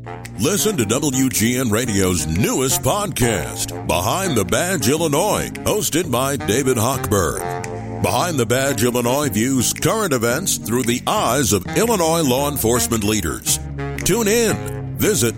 Listen to WGN Radio's newest podcast, Behind the Badge Illinois, hosted by David Hochberg. Behind the Badge Illinois views current events through the eyes of Illinois law enforcement leaders. Tune in. Visit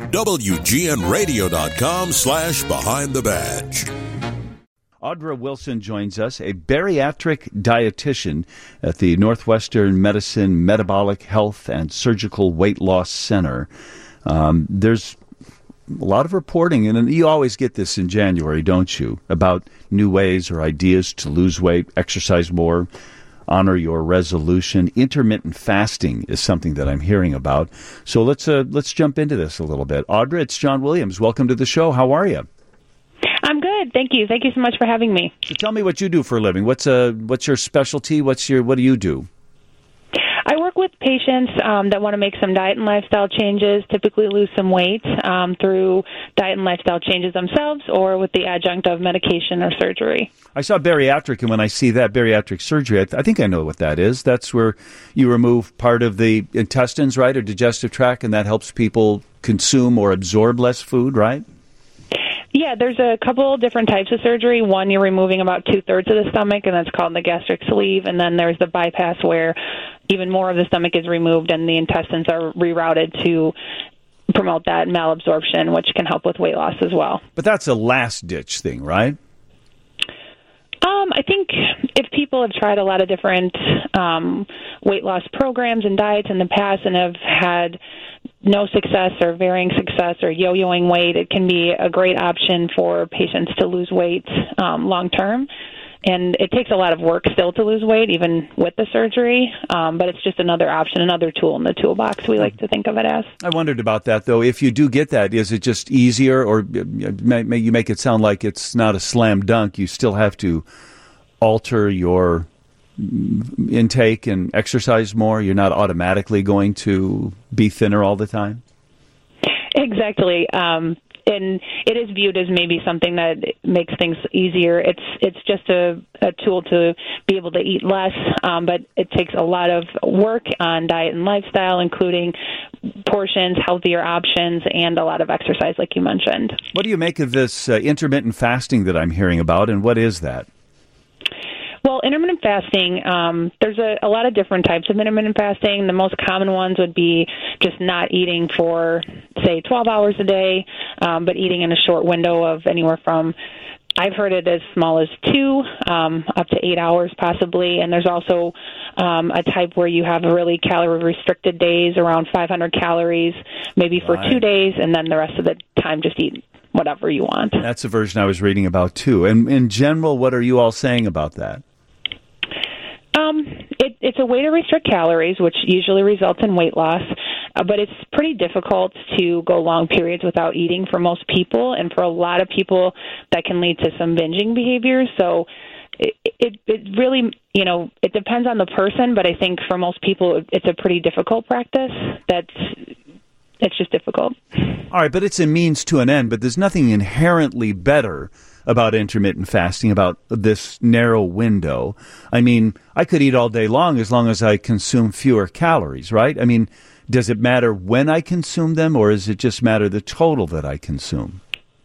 WGNRadio.com/Behind the Badge. Audra Wilson joins us, a bariatric dietitian at the Northwestern Medicine Metabolic Health and Surgical Weight Loss Center. There's a lot of reporting, and you always get this in January, don't you, about new ways or ideas to lose weight, exercise more, honor your resolution. Intermittent fasting is something that I'm hearing about. So let's jump into this a little bit. Audra, it's John Williams. Welcome to the show. How are you? I'm good. Thank you. Thank you so much for having me. So tell me what you do for a living. What's your specialty? What do you do? I work with patients that want to make some diet and lifestyle changes, typically lose some weight through diet and lifestyle changes themselves or with the adjunct of medication or surgery. I saw bariatric, and when I see that bariatric surgery, I think I know what that is. That's where you remove part of the intestines, right, or digestive tract, and that helps people consume or absorb less food, right? Yeah, there's a couple different types of surgery. One, you're removing about 2/3 of the stomach, and that's called the gastric sleeve. And then there's the bypass where even more of the stomach is removed and the intestines are rerouted to promote that malabsorption, which can help with weight loss as well. But that's a last-ditch thing, right? I think if people have tried a lot of different weight loss programs and diets in the past and have had no success or varying success or yo-yoing weight, it can be a great option for patients to lose weight long-term. And it takes a lot of work still to lose weight, even with the surgery, but it's just another option, another tool in the toolbox, we like to think of it as. I wondered about that, though. If you do get that, is it just easier, or may you make it sound like it's not a slam dunk? You still have to alter your intake and exercise more? You're not automatically going to be thinner all the time? Exactly. And it is viewed as maybe something that makes things easier. It's just a tool to be able to eat less, but it takes a lot of work on diet and lifestyle, including portions, healthier options, and a lot of exercise, like you mentioned. What do you make of this intermittent fasting that I'm hearing about, and what is that? Well, intermittent fasting, there's a lot of different types of intermittent fasting. The most common ones would be just not eating for, say, 12 hours a day, but eating in a short window of anywhere from, I've heard it as small as 2 up to 8 hours possibly. And there's also a type where you have really calorie-restricted days, around 500 calories, maybe for 2 days, and then the rest of the time just eat whatever you want. That's a version I was reading about, too. And in general, what are you all saying about that? It's a way to restrict calories, which usually results in weight loss, but it's pretty difficult to go long periods without eating for most people, and for a lot of people, that can lead to some binging behaviors. So it really, it depends on the person, but I think for most people, it's a pretty difficult practice. It's just difficult. All right, but it's a means to an end, but there's nothing inherently better about intermittent fasting, about this narrow window. I mean, I could eat all day long as I consume fewer calories, right? I mean, does it matter when I consume them, or does it just matter the total that I consume?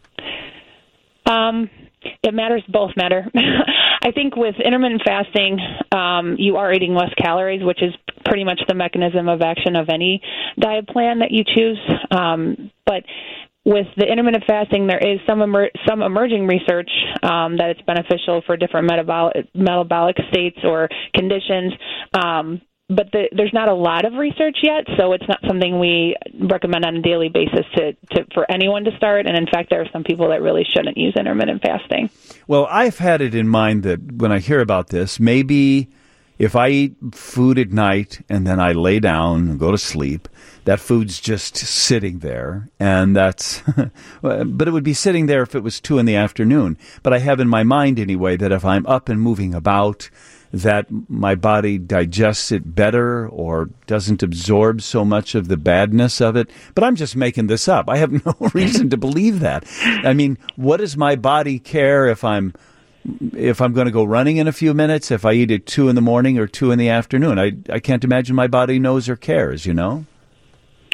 It matters. Both matter. I think with intermittent fasting, you are eating less calories, which is pretty much the mechanism of action of any diet plan that you choose. But with the intermittent fasting, there is some emerging research that it's beneficial for different metabolic states or conditions. But there's not a lot of research yet, so it's not something we recommend on a daily basis for anyone to start. And in fact, there are some people that really shouldn't use intermittent fasting. Well, I've had it in mind that when I hear about this, maybe if I eat food at night and then I lay down and go to sleep, that food's just sitting there, and that's, but it would be sitting there if it was 2 p.m. But I have in my mind anyway that if I'm up and moving about, that my body digests it better or doesn't absorb so much of the badness of it. But I'm just making this up. I have no reason to believe that. I mean, what does my body care if I'm going to go running in a few minutes, if I eat at 2 a.m. or 2 p.m? I can't imagine my body knows or cares,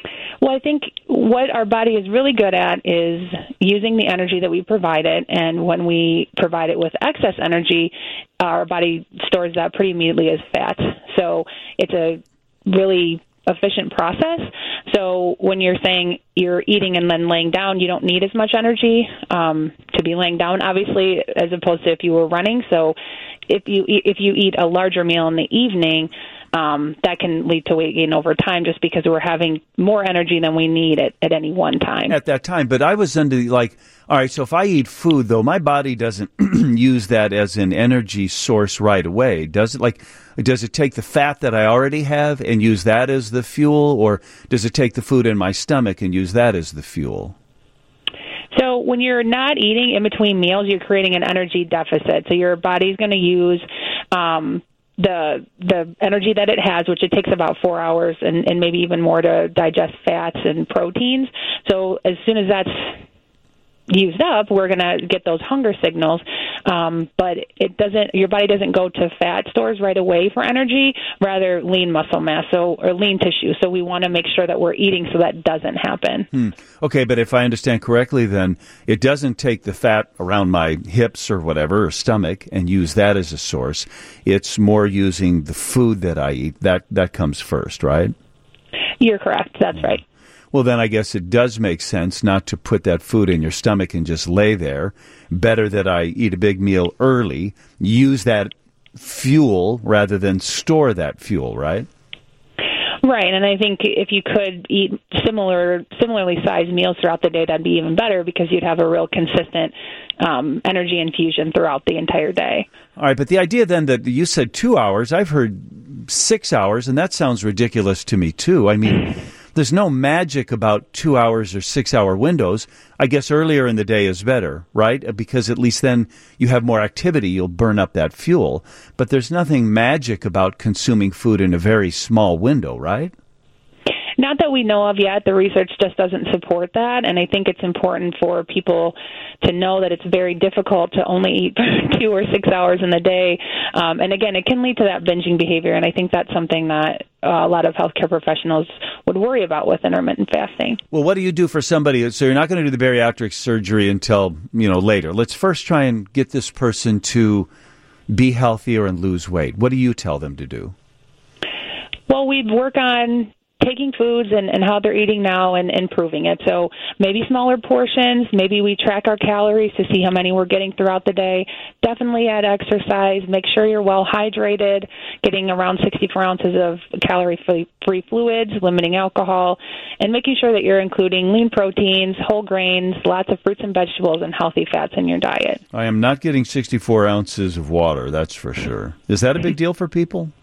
Well, I think what our body is really good at is using the energy that we provide it, and when we provide it with excess energy, our body stores that pretty immediately as fat. So it's a really efficient process. So when you're saying you're eating and then laying down, you don't need as much energy to be laying down, obviously, as opposed to if you were running. So if you eat a larger meal in the evening, that can lead to weight gain over time just because we're having more energy than we need at any one time. At that time. But I was under all right, so if I eat food, though, my body doesn't use that as an energy source right away. Does it? Does it take the fat that I already have and use that as the fuel, or does it take the food in my stomach and use that as the fuel? So when you're not eating in between meals, you're creating an energy deficit. So your body's going to use the energy that it has, which it takes about 4 hours and maybe even more to digest fats and proteins. So as soon as that's used up, we're going to get those hunger signals. But your body doesn't go to fat stores right away for energy, rather lean muscle mass, or lean tissue. So we want to make sure that we're eating so that doesn't happen. Okay, but if I understand correctly, then it doesn't take the fat around my hips or whatever, or stomach, and use that as a source. It's more using the food that I eat. That comes first, right? You're correct. That's right. Well, then I guess it does make sense not to put that food in your stomach and just lay there. Better that I eat a big meal early, use that fuel rather than store that fuel, right? Right, and I think if you could eat similarly sized meals throughout the day, that'd be even better because you'd have a real consistent energy infusion throughout the entire day. All right, but the idea then that you said 2 hours, I've heard 6 hours, and that sounds ridiculous to me too. I mean, there's no magic about 2 hours or 6 hour windows. I guess earlier in the day is better, right? Because at least then you have more activity. You'll burn up that fuel. But there's nothing magic about consuming food in a very small window, right? Not that we know of yet. The research just doesn't support that, and I think it's important for people to know that it's very difficult to only eat 2 or 6 hours in the day. And again, it can lead to that binging behavior, and I think that's something that a lot of healthcare professionals would worry about with intermittent fasting. Well, what do you do for somebody? So you're not going to do the bariatric surgery until, later. Let's first try and get this person to be healthier and lose weight. What do you tell them to do? Well, we'd work on taking foods and how they're eating now and improving it. So maybe smaller portions, maybe we track our calories to see how many we're getting throughout the day. Definitely add exercise. Make sure you're well hydrated, getting around 64 ounces of calorie-free fluids, limiting alcohol, and making sure that you're including lean proteins, whole grains, lots of fruits and vegetables, and healthy fats in your diet. I am not getting 64 ounces of water, that's for sure. Is that a big deal for people?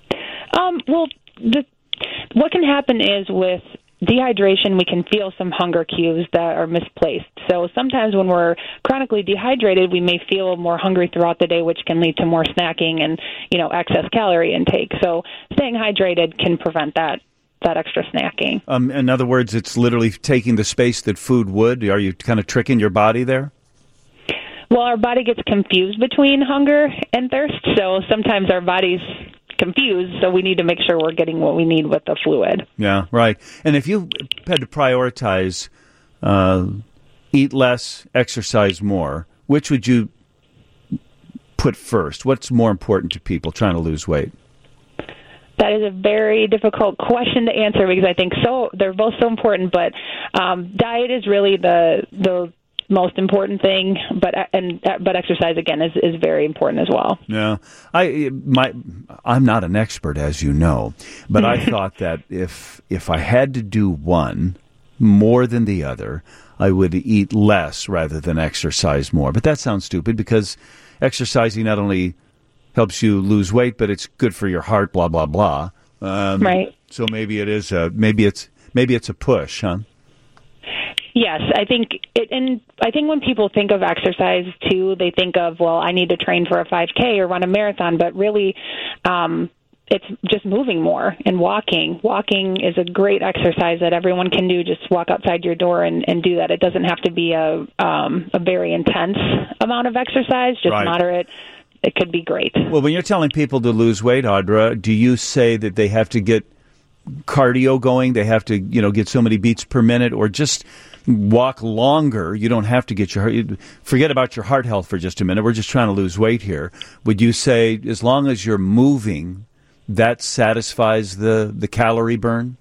What can happen is with dehydration, we can feel some hunger cues that are misplaced. So sometimes when we're chronically dehydrated, we may feel more hungry throughout the day, which can lead to more snacking and, excess calorie intake. So staying hydrated can prevent that extra snacking. In other words, it's literally taking the space that food would. Are you kind of tricking your body there? Well, our body gets confused between hunger and thirst, so sometimes our body's confused, so we need to make sure we're getting what we need with the fluid. Yeah, right. And if you had to prioritize eat less, exercise more, which would you put first? What's more important to people trying to lose weight? That is a very difficult question to answer because I think they're both so important, but diet is really the most important thing, but exercise again is very important as well. Yeah, I'm not an expert, as you know, but I thought that if I had to do one more than the other, I would eat less rather than exercise more. But that sounds stupid because exercising not only helps you lose weight, but it's good for your heart. Blah blah blah. Right. So maybe it is. Maybe it's a push, huh? Yes, I think when people think of exercise too, they think of, well, I need to train for a 5K or run a marathon, but really it's just moving more and walking. Walking is a great exercise that everyone can do. Just walk outside your door and do that. It doesn't have to be a very intense amount of exercise, just right. Moderate. It could be great. Well, when you're telling people to lose weight, Audra, do you say that they have to get cardio going. They have to, get so many beats per minute, or just walk longer. You don't have to get forget about your heart health for just a minute. We're just trying to lose weight here. Would you say as long as you're moving, that satisfies the calorie burn?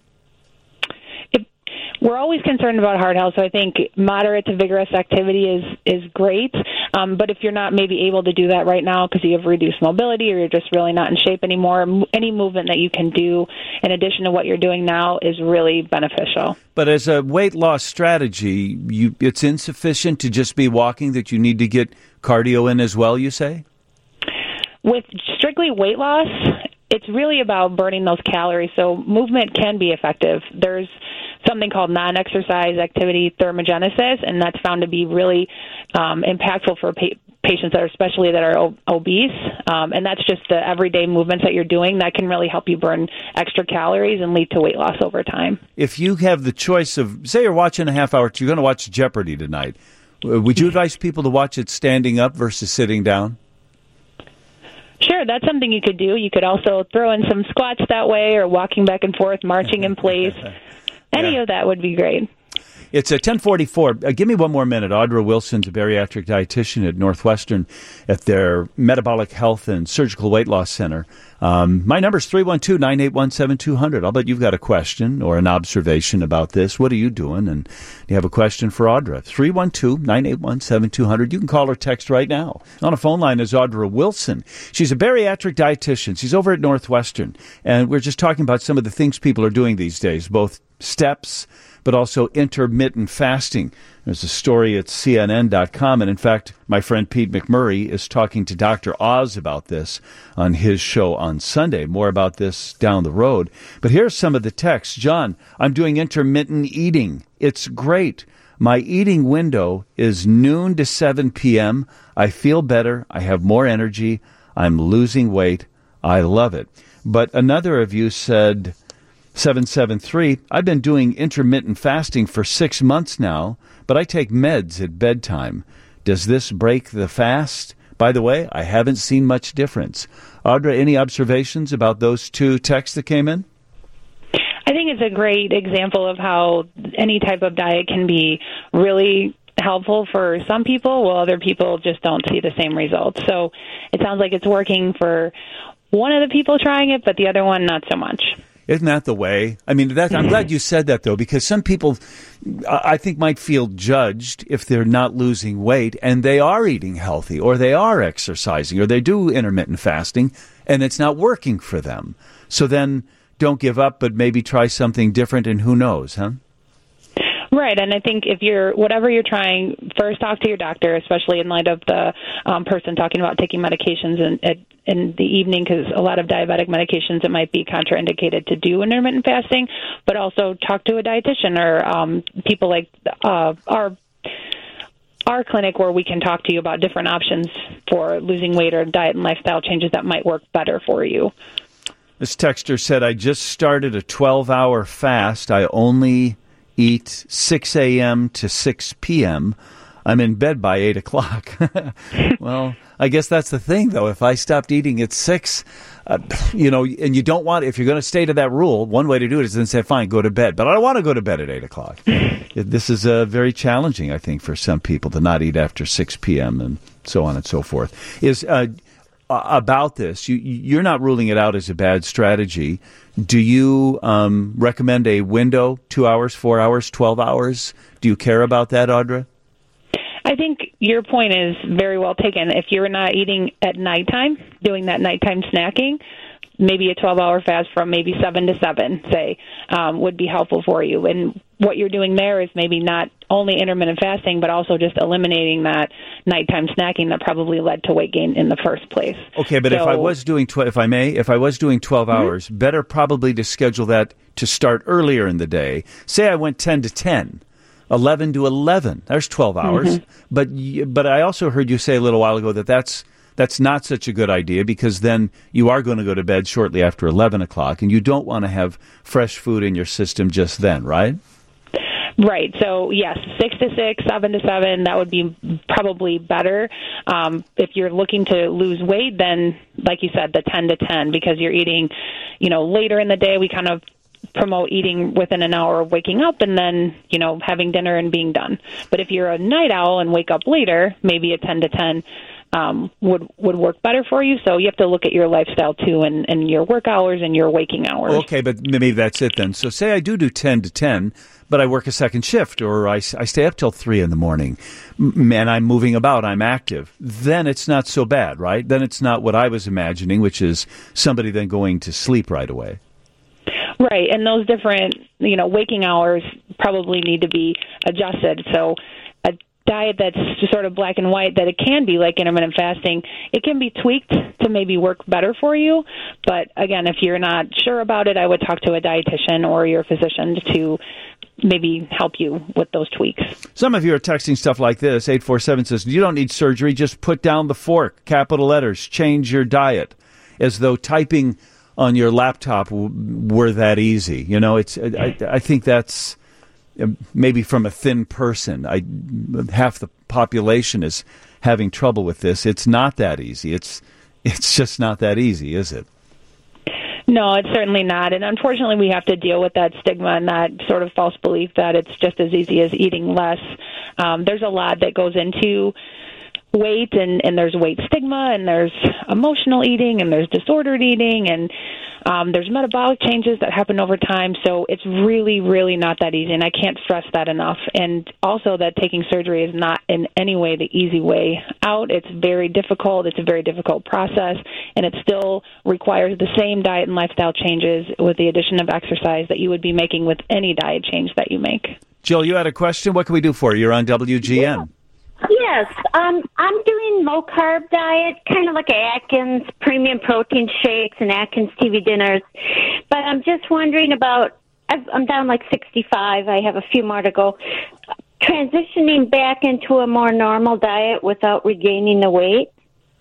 We're always concerned about heart health, so I think moderate to vigorous activity is great. But if you're not maybe able to do that right now because you have reduced mobility or you're just really not in shape anymore, any movement that you can do in addition to what you're doing now is really beneficial. But as a weight loss strategy, it's insufficient to just be walking, that you need to get cardio in as well, you say? With strictly weight loss, it's really about burning those calories, so movement can be effective. There's something called non-exercise activity thermogenesis, and that's found to be really impactful for patients that are obese, and that's just the everyday movements that you're doing that can really help you burn extra calories and lead to weight loss over time. If you have the choice of, say you're watching a half hour, you're going to watch Jeopardy tonight, would you advise people to watch it standing up versus sitting down? Sure, that's something you could do. You could also throw in some squats that way, or walking back and forth, marching in place. Any of that would be great. It's 10:44. Give me one more minute. Audra Wilson's a bariatric dietitian at Northwestern at their Metabolic Health and Surgical Weight Loss Center. My number is 312-981-7200. I'll bet you've got a question or an observation about this. What are you doing? And you have a question for Audra. 312-981-7200. You can call or text right now. On a phone line is Audra Wilson. She's a bariatric dietitian. She's over at Northwestern. And we're just talking about some of the things people are doing these days, both steps, but also intermittent fasting. There's a story at CNN.com, and in fact, my friend Pete McMurray is talking to Dr. Oz about this on his show on Sunday. More about this down the road. But here's some of the text. John, I'm doing intermittent eating. It's great. My eating window is noon to 7 p.m. I feel better. I have more energy. I'm losing weight. I love it. But another of you said, 773, I've been doing intermittent fasting for 6 months now, but I take meds at bedtime. Does this break the fast? By the way, I haven't seen much difference. Audra, any observations about those two texts that came in? I think it's a great example of how any type of diet can be really helpful for some people, while other people just don't see the same results. So it sounds like it's working for one of the people trying it, but the other one not so much. Isn't that the way? I mean, I'm glad you said that, though, because some people, I think, might feel judged if they're not losing weight and they are eating healthy, or they are exercising, or they do intermittent fasting, and it's not working for them. So then don't give up, but maybe try something different, and who knows, huh? Right, and I think if whatever you're trying, first talk to your doctor, especially in light of the person talking about taking medications in the evening, because a lot of diabetic medications, it might be contraindicated to do intermittent fasting, but also talk to a dietitian or people like our clinic, where we can talk to you about different options for losing weight or diet and lifestyle changes that might work better for you. This texter said, I just started a 12-hour fast. I only eat 6 a.m. to 6 p.m. I'm in bed by 8 o'clock. Well, I guess that's the thing, though. If I stopped eating at 6, and you don't want, if you're going to stay to that rule, one way to do it is then say, fine, go to bed. But I don't want to go to bed at 8 o'clock. This is very challenging, I think, for some people to not eat after 6 p.m. and so on and so forth. About this, you're not ruling it out as a bad strategy. Do you recommend a window, 2 hours, 4 hours, 12 hours? Do you care about that, Audra? I think your point is very well taken. If you're not eating at nighttime, doing that nighttime snacking, maybe a 12-hour fast from maybe 7 to 7, say, would be helpful for you. And what you're doing there is maybe not only intermittent fasting, but also just eliminating that nighttime snacking that probably led to weight gain in the first place. Okay, but if I was doing 12 hours, better probably to schedule that to start earlier in the day. Say I went 10 to 10. 11 to 11. There's 12 hours. Mm-hmm. But I also heard you say a little while ago that that's not such a good idea, because then you are going to go to bed shortly after 11 o'clock, and you don't want to have fresh food in your system just then, right? Right. So, yes, 6 to 6, 7 to 7, that would be probably better. If you're looking to lose weight, then, like you said, the 10 to 10, because you're eating, later in the day. We kind of promote eating within an hour of waking up and then, having dinner and being done. But if you're a night owl and wake up later, maybe a 10 to 10 would work better for you. So you have to look at your lifestyle too, and your work hours and your waking hours. Okay, but maybe that's it then. So say I do 10 to 10, but I work a second shift, or I stay up till 3 in the morning, and I'm moving about, I'm active. Then it's not so bad, right? Then it's not what I was imagining, which is somebody then going to sleep right away. Right, and those different, waking hours probably need to be adjusted. So a diet that's just sort of black and white, that it can be like intermittent fasting, it can be tweaked to maybe work better for you. But again, if you're not sure about it, I would talk to a dietitian or your physician to maybe help you with those tweaks. Some of you are texting stuff like this. 847 says, you don't need surgery, just put down the fork, capital letters, change your diet, as though typing on your laptop were that easy. I think that's maybe from a thin person. Half the population is having trouble with this. It's not that easy. It's just not that easy, is it? No, it's certainly not. And unfortunately, we have to deal with that stigma and that sort of false belief that it's just as easy as eating less. There's a lot that goes into weight, and there's weight stigma, and there's emotional eating, and there's disordered eating, and there's metabolic changes that happen over time. So it's really, really not that easy, and I can't stress that enough. And also that taking surgery is not in any way the easy way out. It's very difficult. It's a very difficult process, and it still requires the same diet and lifestyle changes with the addition of exercise that you would be making with any diet change that you make. Jill, you had a question? What can we do for you? You're on WGN. Yeah. Yes, I'm doing low-carb diet, kind of like Atkins premium protein shakes and Atkins TV dinners. But I'm just wondering about, I'm down like 65. I have a few more to go. Transitioning back into a more normal diet without regaining the weight.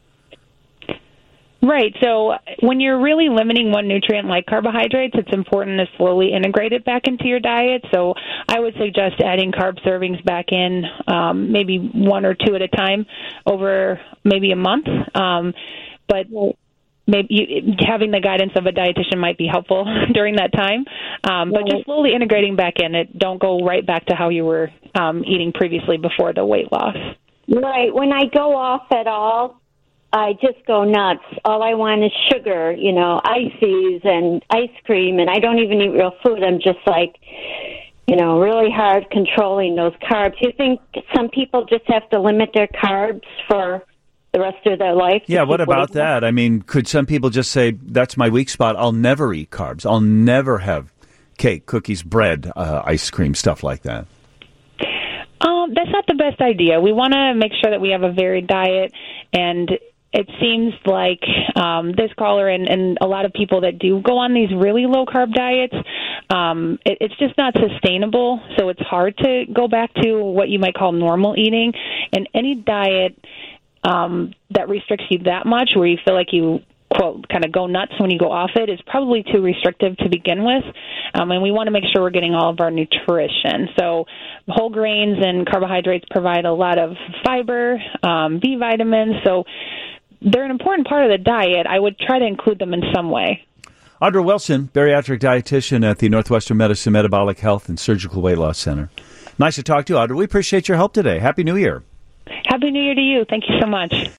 Right. So when you're really limiting one nutrient like carbohydrates, it's important to slowly integrate it back into your diet. So I would suggest adding carb servings back in, maybe 1 or 2 at a time over maybe a month. But maybe having the guidance of a dietitian might be helpful during that time. But just slowly integrating back in it. Don't go right back to how you were eating previously before the weight loss. Right. When I go off at all, I just go nuts. All I want is sugar, ices and ice cream, and I don't even eat real food. I'm just like, really hard controlling those carbs. You think some people just have to limit their carbs for the rest of their life? Yeah, what about that? I mean, could some people just say, that's my weak spot, I'll never eat carbs, I'll never have cake, cookies, bread, ice cream, stuff like that? That's not the best idea. We want to make sure that we have a varied diet, and it seems like this caller and a lot of people that do go on these really low-carb diets, it's just not sustainable, so it's hard to go back to what you might call normal eating. And any diet that restricts you that much, where you feel like you, quote, kind of go nuts when you go off it, is probably too restrictive to begin with. And we want to make sure we're getting all of our nutrition. So whole grains and carbohydrates provide a lot of fiber, B vitamins, so they're an important part of the diet. I would try to include them in some way. Audra Wilson, bariatric dietitian at the Northwestern Medicine Metabolic Health and Surgical Weight Loss Center. Nice to talk to you, Audra. We appreciate your help today. Happy New Year. Happy New Year to you. Thank you so much.